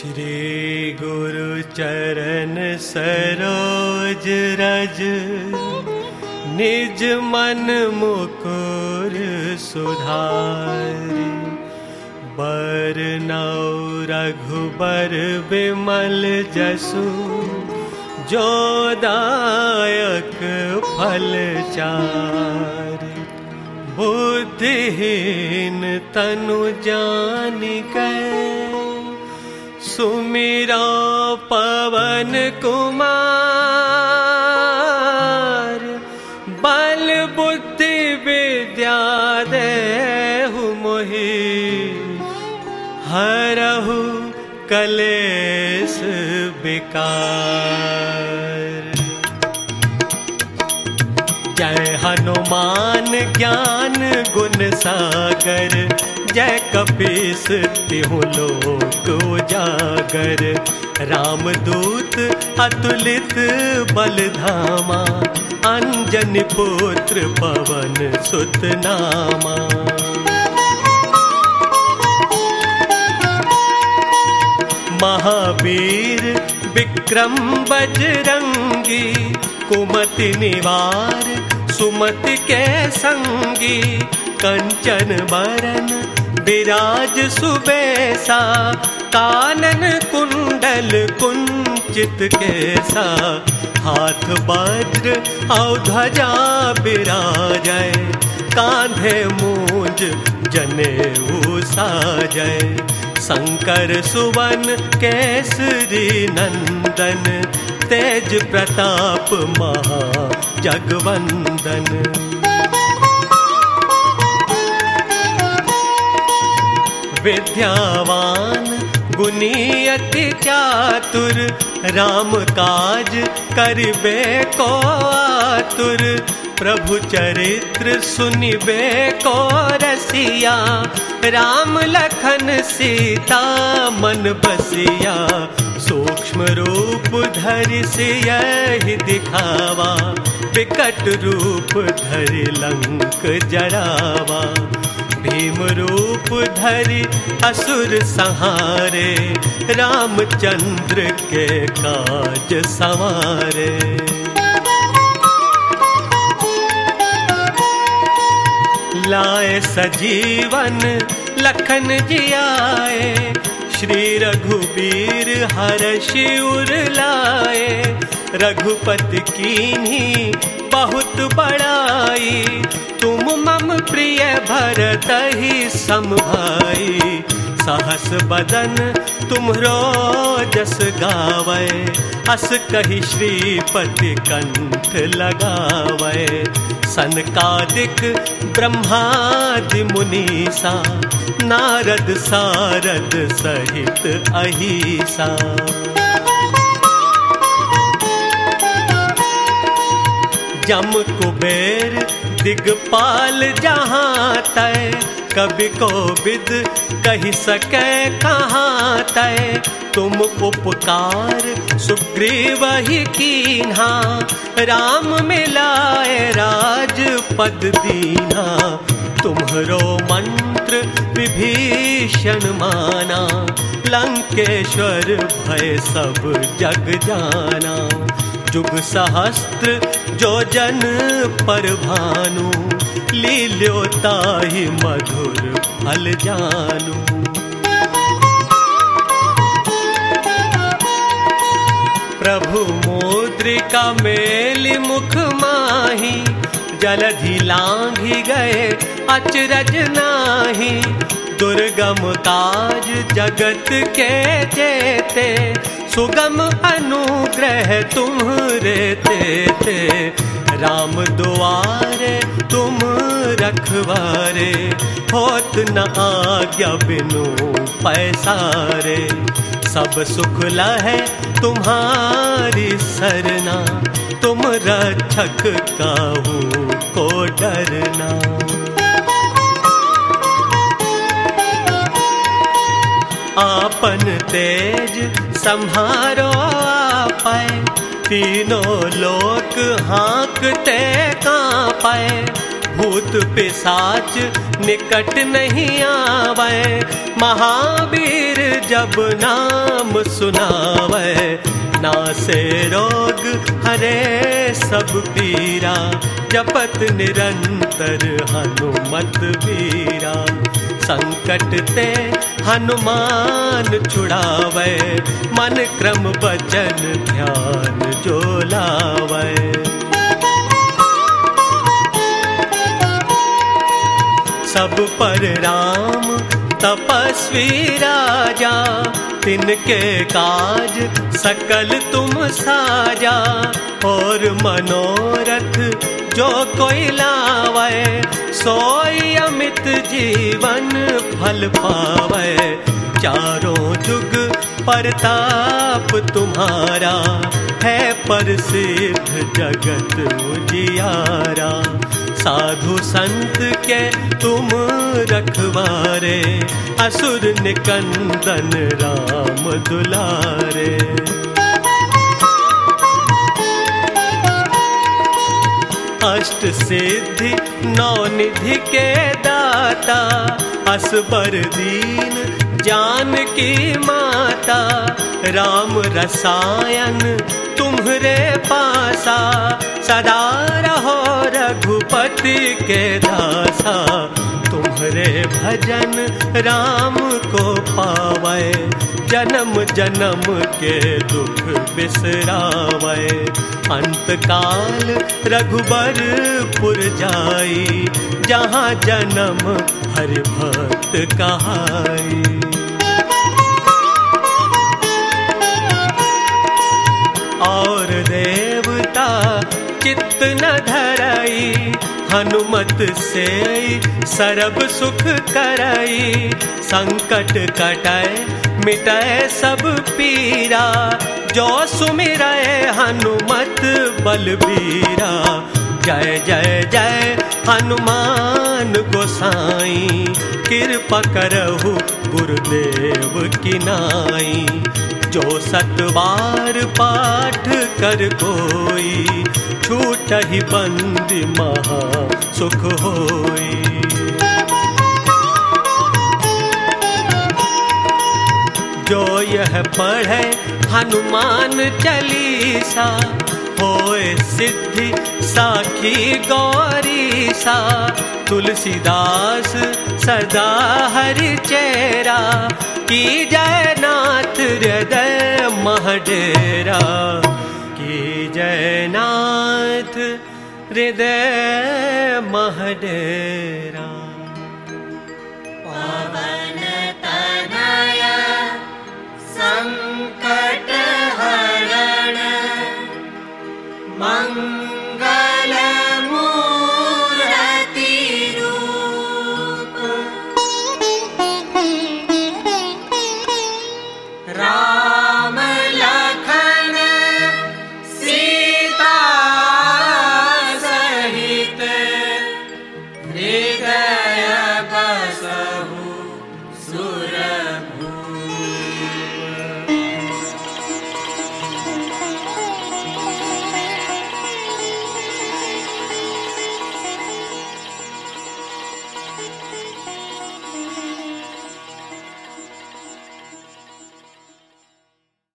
श्री गुरु चरण सरोज रज, निज मन मुकुर सुधारि। बरनौ रघुबर बिमल जसु, जो दायक फल चारि। बुद्धिहीन तनु जानिकै, सुमिरो पवन कुमार। बल बुद्धि विद्या देहु मोहि, हरहु कलेश विकार। जय हनुमान ज्ञान गुण सागर, जय कपीस तिहुँ लोक उजागर। रामदूत अतुलित बल धामा, अंजनी पुत्र पवन सुत नामा। महावीर विक्रम बजरंगी, कुमति निवार सुमति के संगी। कंचन बरन विराज सुबेसा, कानन कुंडल कुंचित केसा। हाथ वज्र और ध्वजा बिराजै, कांधे मूंज जनेऊ साजै। शंकर सुवन केसरी नंदन, तेज प्रताप महा जगवंदन। विद्यावान गुणी अति चातुर, राम काज करिबे को आतुर। प्रभु चरित्र सुनिबे को रसिया, राम लखन सीता मन बसिया। सूक्ष्म रूप धरि सियहि दिखावा, विकट रूप धरि लंक जरावा। भीम रूप धरि असुर संहारे, रामचंद्र के काज संवारे। लाए सजीवन लखन जियाए, श्री रघुबीर हरषि उर लाए। रघुपति कीन्ही बहुत बड़ाई, तुम मम प्रिय भरतहि सम भाई। सहस बदन तुम्हरो जस गावै, अस कहि श्रीपति कंठ लगावै। सनकादिक ब्रह्मादि मुनीसा, नारद सारद सहित अहिसा। जम कुबेर दिगपाल जहाँ तय, कवि कोविद कहि सकै कहाँ तय। तुम उपकार सुग्रीव ही कीन्हा, राम मिलाए राजपद दीन्हा। तुम्हरो मंत्र विभीषण माना, लंकेश्वर भय सब जग जाना। जुग सहस्त्र जो जन पर भानु, लील्यो ताहि मधुर फल जानू। प्रभु मुद्रिका मेलि मुख माही, जलधि लांघि गए अचरज नाही। दुर्गम काज जगत के जेते, सुगम अनुग्रह तुम्हरे तेते। राम दुआरे तुम रखवारे, होत न आज्ञा बिनु पैसारे। सब सुख लहै तुम्हारी सरना, तुम रक्षक काहू को डरना। आपन तेज संहारो आपै, तीनों लोक हाँकते काँपै। भूत पिशाच निकट नहीं आवे, महावीर जब नाम सुनावे, नासे रोग हरे सब पीरा, जपत निरंतर हनुमत वीरा। संकट ते हनुमान छुड़ावे, मन क्रम वचन ध्यान जो लावे। सब पर राम तपस्वी राजा, तिनके काज सकल तुम साजा। और मनोरथ जो कोई लावे, सोई अमित जीवन फल पावे। चारों जुग परताप तुम्हारा, है प्रसिद्ध जगत उजियारा। साधु संत के तुम रखवारे, असुर निकंदन राम दुलारे। अष्ट सिद्धि नौ निधि के दाता, असबर दीन जानकी माता। राम रसायन तुम्हरे पासा, सदा रहो रघुपति के दासा। तुम्हरे भजन राम को पावे, जन्म जन्म के दुख बिसरावे। अंत काल रघुबरपुर जाई, जहाँ जन्म हरि भक्त कहाई। और देवता चित्त न धरई, हनुमत से सरब सुख करई। संकट कटै मिटै सब पीरा, जो सुमिरै हनुमत बलबीरा। जय जय जय हनुमान गोसाई, कृपा करहु गुरुदेव की नाई। जो सतबार पाठ कर कोई, छूटहि बंदी महा सुख होई। जो यह पढ़े हनुमान चालीसा, होए सिद्धि साखी गौरीसा। तुलसीदास सदा हरि चेरा, की जय नाथ हृदय महडेरा। की जय नाथ हृदय महडेरा।